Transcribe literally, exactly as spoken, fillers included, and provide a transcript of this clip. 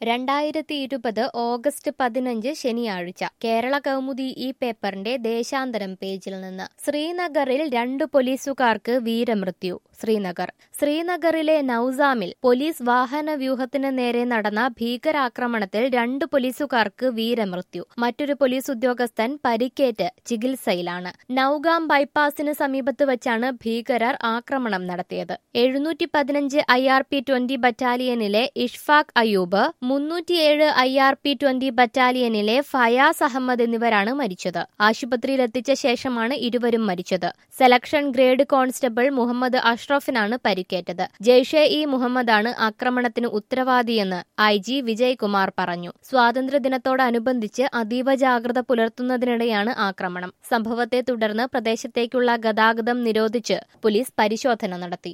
രണ്ടായിരത്തി ഇരുപത് ഓഗസ്റ്റ് പതിനഞ്ച് ശനിയാഴ്ച കേരള കൗമുദി ഈ പേപ്പറിന്റെ ദേശാന്തരം പേജിൽ നിന്ന് ശ്രീനഗറിൽ രണ്ടു പോലീസുകാർക്ക് വീരമൃത്യു. ശ്രീനഗർ ശ്രീനഗറിലെ നൌസാമിൽ പോലീസ് വാഹന വ്യൂഹത്തിന് നേരെ നടന്ന ഭീകരാക്രമണത്തിൽ രണ്ടു പോലീസുകാർക്ക് വീരമൃത്യു. മറ്റൊരു പോലീസ് ഉദ്യോഗസ്ഥൻ പരിക്കേറ്റ് ചികിത്സയിലാണ്. നൌഗാം ബൈപ്പാസിന് സമീപത്ത് വച്ചാണ് ഭീകരർ ആക്രമണം നടത്തിയത്. എഴുന്നൂറ്റി പതിനഞ്ച് ഐ ആർ പി ട്വന്റി ബറ്റാലിയനിലെ ഇഷ്ഫാഖ് അയൂബ്, മുന്നൂറ്റിയേഴ് ഐ ആർ പി ട്വന്റി ബറ്റാലിയനിലെ ഫയാസ് അഹമ്മദ് എന്നിവരാണ് മരിച്ചത്. ആശുപത്രിയിലെത്തിച്ച ശേഷമാണ് ഇരുവരും മരിച്ചത്. സെലക്ഷൻ ഗ്രേഡ് കോൺസ്റ്റബിൾ മുഹമ്മദ് അഷ്റഫിനാണ് പരിക്കേറ്റത്. ജെയ്ഷെ ഇ മുഹമ്മദാണ് ആക്രമണത്തിന് ഉത്തരവാദിയെന്ന് ഐ ജി വിജയ് കുമാർ പറഞ്ഞു. സ്വാതന്ത്ര്യദിനത്തോടനുബന്ധിച്ച് അതീവ ജാഗ്രത പുലർത്തുന്നതിനിടെയാണ് ആക്രമണം. സംഭവത്തെ തുടർന്ന് പ്രദേശത്തേക്കുള്ള ഗതാഗതം നിരോധിച്ച് പോലീസ് പരിശോധന നടത്തി.